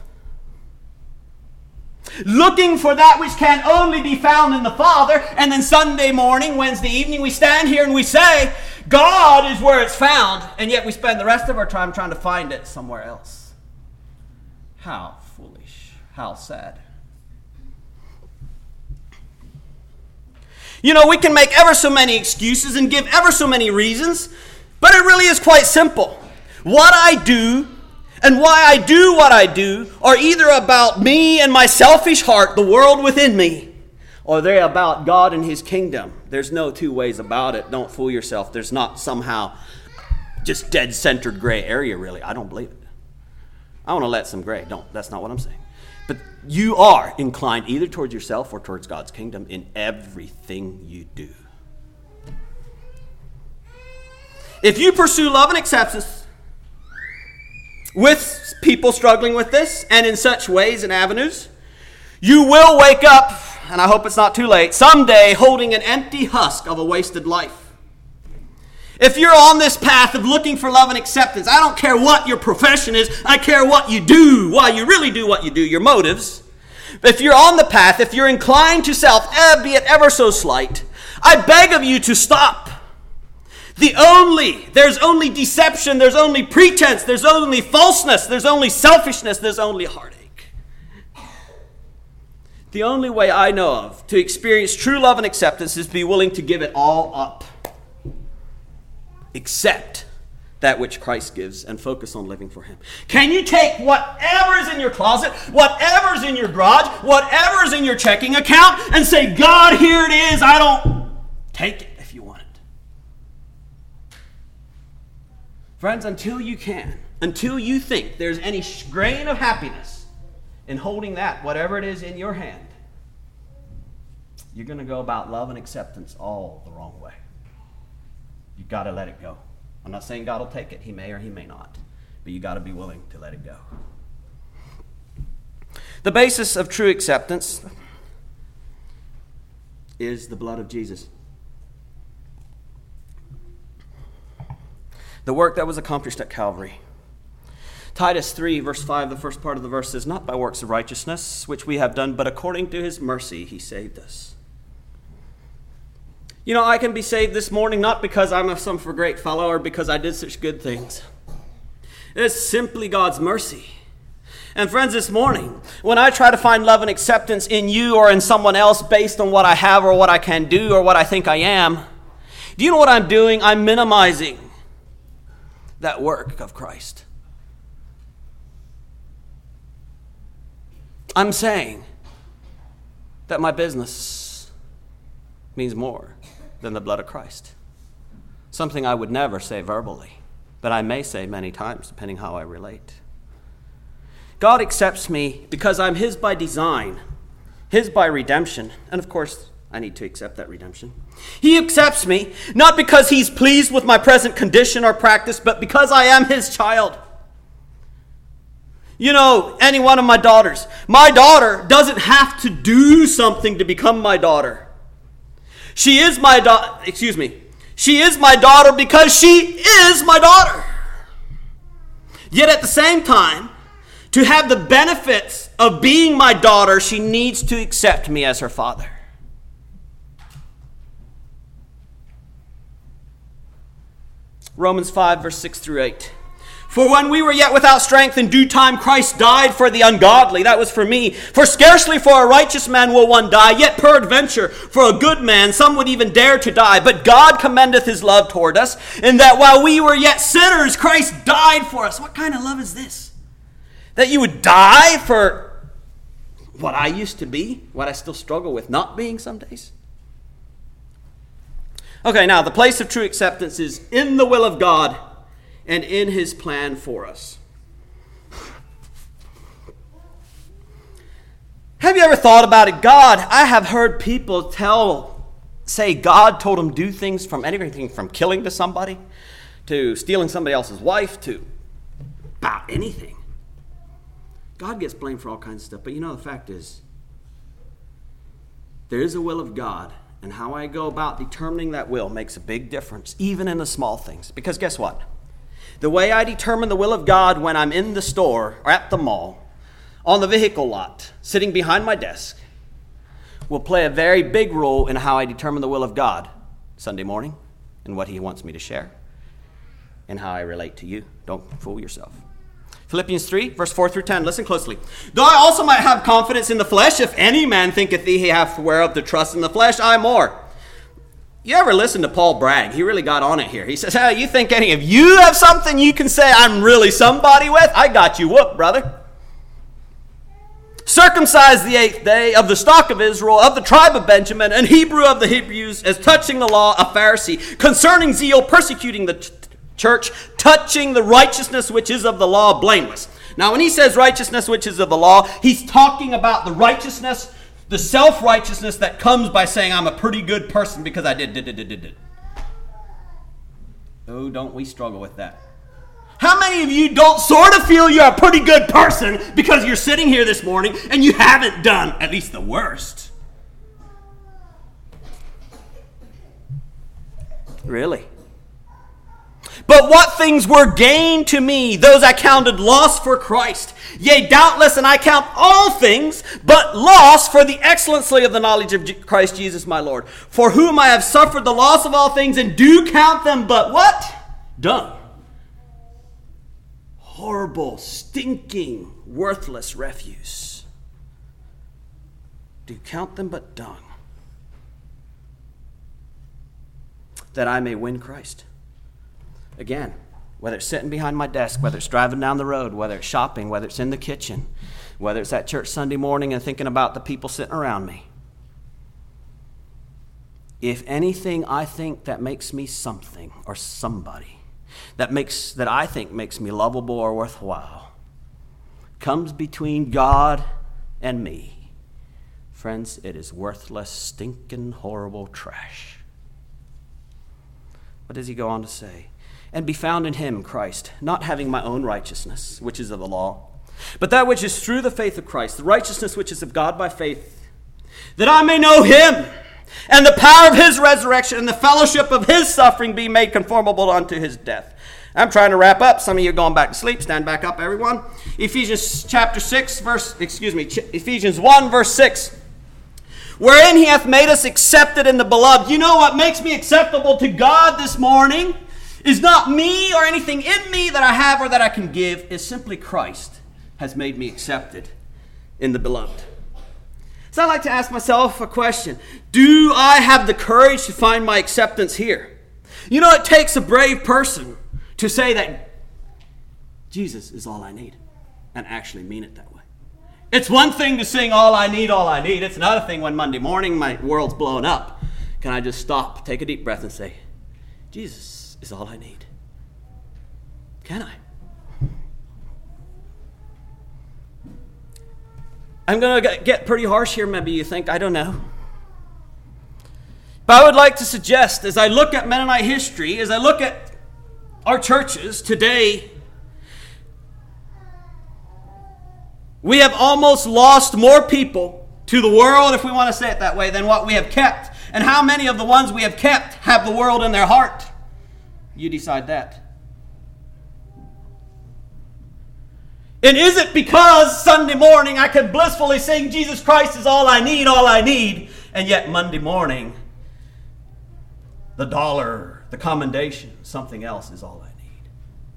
looking for that which can only be found in the Father, and then Sunday morning, Wednesday evening, we stand here and we say, God is where it's found, and yet we spend the rest of our time trying to find it somewhere else. How foolish, how sad. You know, we can make ever so many excuses and give ever so many reasons, but it really is quite simple. What I do and why I do what I do are either about me and my selfish heart, the world within me, or they're about God and his kingdom. There's no two ways about it. Don't fool yourself. There's not somehow just dead-centered gray area, really. I don't believe it. I want to let some gray. That's not what I'm saying. But you are inclined either towards yourself or towards God's kingdom in everything you do. If you pursue love and acceptance with people struggling with this and in such ways and avenues, you will wake up, and I hope it's not too late, someday holding an empty husk of a wasted life. If you're on this path of looking for love and acceptance, I don't care what your profession is, I care what you do, why you really do what you do, your motives. If you're on the path, if you're inclined to self, albeit ever so slight, I beg of you to stop. There's only deception, there's only pretense, there's only falseness, there's only selfishness, there's only heartache. The only way I know of to experience true love and acceptance is to be willing to give it all up. Accept that which Christ gives and focus on living for him. Can you take whatever's in your closet, whatever's in your garage, whatever's in your checking account and say, God, here it is, I don't take it if you want it. Friends, until you think there's any grain of happiness in holding that, whatever it is in your hand, you're going to go about love and acceptance all the wrong way. You've got to let it go. I'm not saying God will take it. He may or he may not. But you've got to be willing to let it go. The basis of true acceptance is the blood of Jesus. The work that was accomplished at Calvary. Titus 3, verse 5, the first part of the verse says, not by works of righteousness, which we have done, but according to his mercy he saved us. You know, I can be saved this morning not because I'm some great fellow or because I did such good things. It's simply God's mercy. And friends, this morning, when I try to find love and acceptance in you or in someone else based on what I have or what I can do or what I think I am, do you know what I'm doing? I'm minimizing that work of Christ. I'm saying that my business means more than the blood of Christ. Something I would never say verbally, but I may say many times, depending how I relate. God accepts me because I'm his by design, his by redemption, and of course, I need to accept that redemption. He accepts me not because he's pleased with my present condition or practice, but because I am his child. You know, any one of my daughter doesn't have to do something to become my daughter. She is my daughter because she is my daughter. Yet at the same time, to have the benefits of being my daughter, she needs to accept me as her father. Romans 5, verse 6 through 8. For when we were yet without strength, in due time Christ died for the ungodly. That was for me. For scarcely for a righteous man will one die, yet peradventure for a good man some would even dare to die. But God commendeth his love toward us, in that while we were yet sinners, Christ died for us. What kind of love is this? That you would die for what I used to be, what I still struggle with not being some days? Okay, now the place of true acceptance is in the will of God and in his plan for us. Have you ever thought about it? I have heard people say God told them do things from anything from killing to somebody, to stealing somebody else's wife, to about anything. God gets blamed for all kinds of stuff, but you know the fact is, there is a will of God, and how I go about determining that will makes a big difference, even in the small things. Because guess what? The way I determine the will of God when I'm in the store or at the mall, on the vehicle lot, sitting behind my desk, will play a very big role in how I determine the will of God Sunday morning and what he wants me to share and how I relate to you. Don't fool yourself. Philippians 3, verse 4 through 10. Listen closely. Though I also might have confidence in the flesh, if any man thinketh he hath whereof to trust in the flesh, I more. You ever listen to Paul brag? He really got on it here. He says, "Hey, you think any of you have something you can say I'm really somebody with? I got you whooped, brother. Circumcised the 8th day, of the stock of Israel, of the tribe of Benjamin, and Hebrew of the Hebrews, as touching the law, a Pharisee, concerning zeal, persecuting the church, touching the righteousness which is of the law, blameless." Now, when he says righteousness which is of the law, he's talking about the righteousness, the self-righteousness that comes by saying, I'm a pretty good person because I did. Oh, don't we struggle with that? How many of you don't sort of feel you're a pretty good person because you're sitting here this morning and you haven't done at least the worst? Really? "But what things were gain to me, those I counted loss for Christ. Yea, doubtless, and I count all things but loss for the excellency of the knowledge of Christ Jesus my Lord, for whom I have suffered the loss of all things, and do count them but" what? Dung. Horrible, stinking, worthless refuse. Do count them but dung, that I may win Christ. Again, whether it's sitting behind my desk, whether it's driving down the road, whether it's shopping, whether it's in the kitchen, whether it's at church Sunday morning and thinking about the people sitting around me. If anything I think that makes me something or somebody, that I think makes me lovable or worthwhile, comes between God and me, friends, it is worthless, stinking, horrible trash. What does he go on to say? "And be found in him, Christ, not having my own righteousness, which is of the law, but that which is through the faith of Christ, the righteousness which is of God by faith, that I may know him, and the power of his resurrection, and the fellowship of his suffering, be made conformable unto his death." I'm trying to wrap up. Some of you are going back to sleep. Stand back up, everyone. Ephesians 1, verse 6. "Wherein he hath made us accepted in the beloved." You know what makes me acceptable to God this morning is not me or anything in me that I have or that I can give. It's simply Christ has made me accepted in the beloved. So I like to ask myself a question. Do I have the courage to find my acceptance here? You know, it takes a brave person to say that Jesus is all I need and actually mean it that way. It's one thing to sing all I need, all I need. It's another thing when Monday morning my world's blown up. Can I just stop, take a deep breath and say, Jesus is all I need? Can I? I'm going to get pretty harsh here, maybe you think. I don't know. But I would like to suggest, as I look at Mennonite history, as I look at our churches today, we have almost lost more people to the world, if we want to say it that way, than what we have kept. And how many of the ones we have kept have the world in their heart? You decide that. And is it because Sunday morning I can blissfully sing Jesus Christ is all I need, and yet Monday morning, the dollar, the commendation, something else is all I need?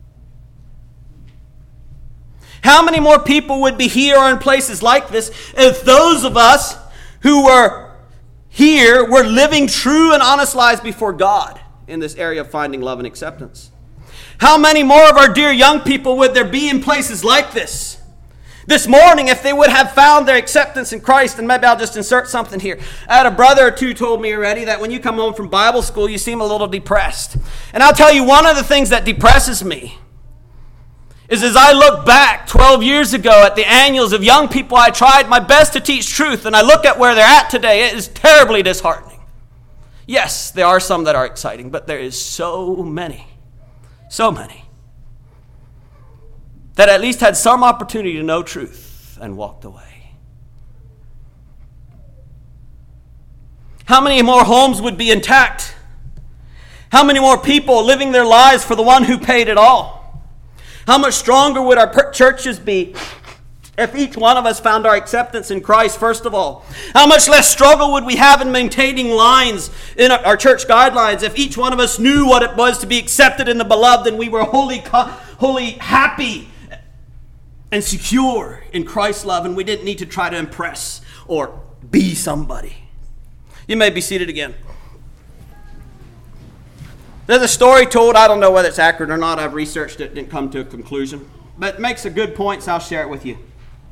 How many more people would be here or in places like this if those of us who were here were living true and honest lives before God in this area of finding love and acceptance? How many more of our dear young people would there be in places like this morning if they would have found their acceptance in Christ? And maybe I'll just insert something here. I had a brother or two told me already that when you come home from Bible school, you seem a little depressed. And I'll tell you, one of the things that depresses me is as I look back 12 years ago at the annuals of young people I tried my best to teach truth, and I look at where they're at today, it is terribly disheartening. Yes, there are some that are exciting, but there is so many that at least had some opportunity to know truth and walked away. How many more homes would be intact? How many more people living their lives for the one who paid it all? How much stronger would our churches be if each one of us found our acceptance in Christ, first of all? How much less struggle would we have in maintaining lines in our church guidelines if each one of us knew what it was to be accepted in the beloved and we were wholly happy and secure in Christ's love and we didn't need to try to impress or be somebody? You may be seated again. There's a story told, I don't know whether it's accurate or not, I've researched it, didn't come to a conclusion, but it makes a good point, so I'll share it with you.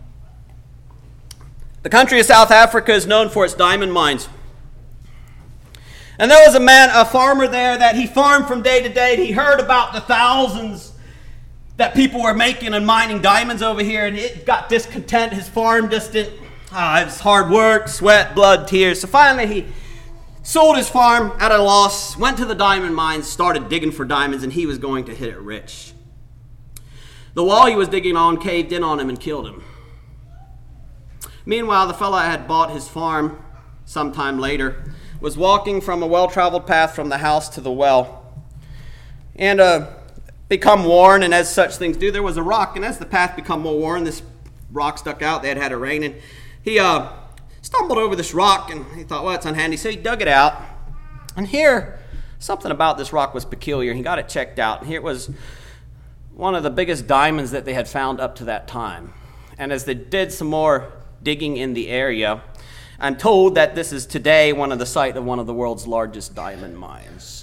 The country of South Africa is known for its diamond mines. And there was a farmer there that he farmed from day to day, and he heard about the thousands that people were making and mining diamonds over here, and it got discontent. His farm just didn't, it was hard work, sweat, blood, tears. So finally he sold his farm at a loss, went to the diamond mines, started digging for diamonds, and he was going to hit it rich. The wall he was digging on caved in on him and killed him. Meanwhile, the fellow had bought his farm sometime later, was walking from a well-traveled path from the house to the well, and become worn, and as such things do, there was a rock, and as the path become more worn, this rock stuck out. They had had it rain, and he stumbled over this rock, and he thought, well, it's unhandy, so he dug it out. And here, something about this rock was peculiar. He got it checked out, and here it was one of the biggest diamonds that they had found up to that time. And as they did some more digging in the area, I'm told that this is today the site of one of the world's largest diamond mines.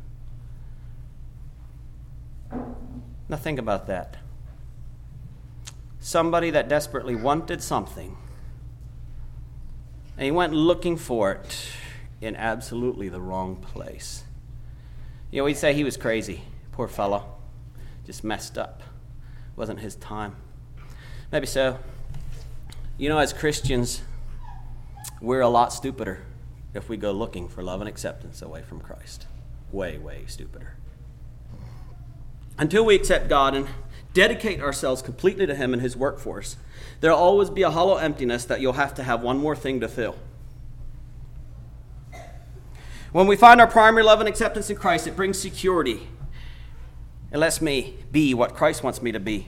Now think about that. Somebody that desperately wanted something, and he went looking for it in absolutely the wrong place. We'd say he was crazy. Poor fellow. Just messed up. Wasn't his time. Maybe so. As Christians, we're a lot stupider if we go looking for love and acceptance away from Christ. Way, way stupider. Until we accept God and dedicate ourselves completely to Him and His workforce, there'll always be a hollow emptiness that you'll have to have one more thing to fill. When we find our primary love and acceptance in Christ, it brings security. It lets me be what Christ wants me to be.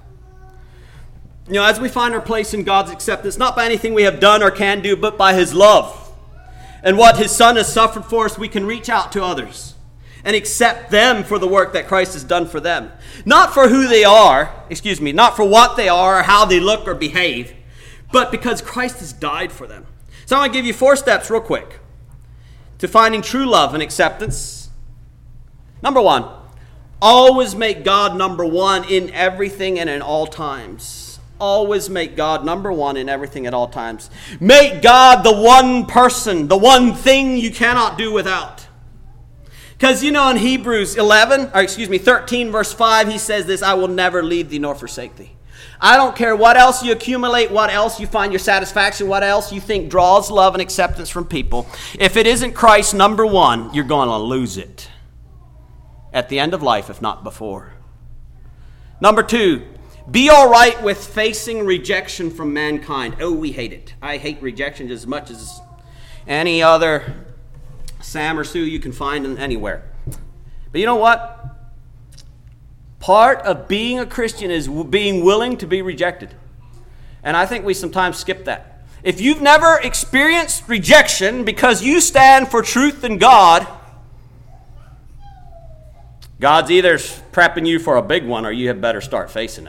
As we find our place in God's acceptance, not by anything we have done or can do, but by His love and what His Son has suffered for us, we can reach out to others and accept them for the work that Christ has done for them. Not for who they are, not for what they are or how they look or behave, but because Christ has died for them. So I'm going to give you 4 steps real quick to finding true love and acceptance. Number 1, always make God number 1 in everything and in all times. Always make God number 1 in everything at all times. Make God the one person, the one thing you cannot do without. Because in Hebrews 13 verse 5, he says this, I will never leave thee nor forsake thee. I don't care what else you accumulate, what else you find your satisfaction, what else you think draws love and acceptance from people. If it isn't Christ number 1, you're going to lose it at the end of life, if not before. Number 2, be all right with facing rejection from mankind. Oh, we hate it. I hate rejection as much as any other Sam or Sue you can find anywhere. But you know what? Part of being a Christian is being willing to be rejected. And I think we sometimes skip that. If you've never experienced rejection because you stand for truth in God, God's either prepping you for a big one or you had better start facing it.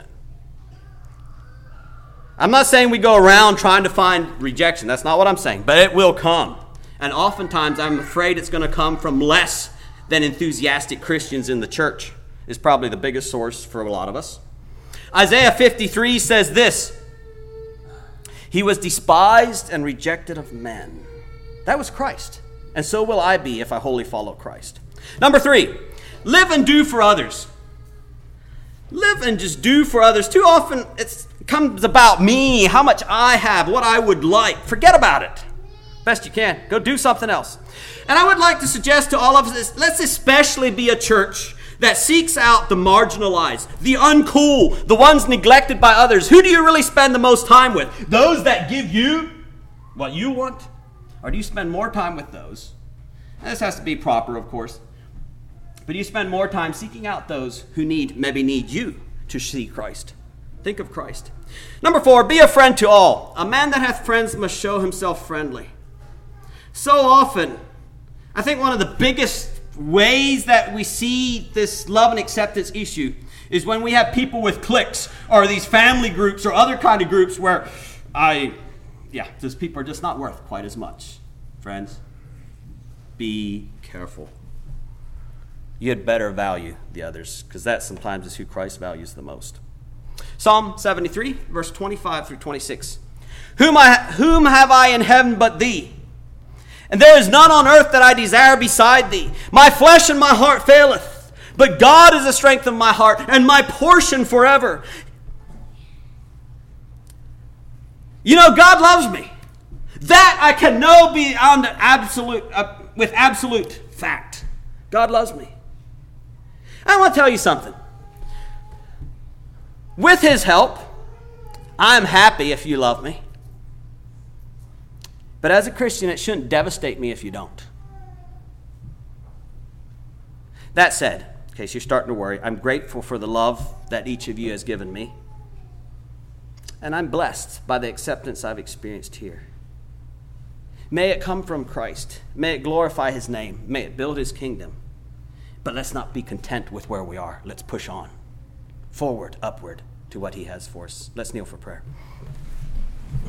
I'm not saying we go around trying to find rejection. That's not what I'm saying. But it will come. And oftentimes I'm afraid it's going to come from less than enthusiastic Christians in the church. Is probably the biggest source for a lot of us. Isaiah 53 says this, He was despised and rejected of men. That was Christ. And so will I be if I wholly follow Christ. Number 3, live and do for others. Live and just do for others. Too often it comes about me, how much I have, what I would like. Forget about it. Best you can. Go do something else. And I would like to suggest to all of us, let's especially be a church that seeks out the marginalized, the uncool, the ones neglected by others. Who do you really spend the most time with? Those that give you what you want? Or do you spend more time with those? And this has to be proper, of course. But you spend more time seeking out those who maybe need you to see Christ. Think of Christ. Number 4, be a friend to all. A man that hath friends must show himself friendly. So often, I think one of the biggest ways that we see this love and acceptance issue is when we have people with cliques or these family groups or other kind of groups where those people are just not worth quite as much. Friends, be careful. you had better value the others, because that sometimes is who Christ values the most. Psalm 73, verse 25 through 26. Whom have I in heaven but thee? And there is none on earth that I desire beside thee. My flesh and my heart faileth, but God is the strength of my heart and my portion forever. You know, God loves me. That I can know beyond with absolute fact. God loves me. I want to tell you something. With his help, I'm happy if you love me. But as a Christian, it shouldn't devastate me if you don't. That said, in case you're starting to worry, I'm grateful for the love that each of you has given me. And I'm blessed by the acceptance I've experienced here. May it come from Christ. May it glorify his name. May it build his kingdom. But let's not be content with where we are. Let's push on. Forward, upward to what he has for us. Let's kneel for prayer.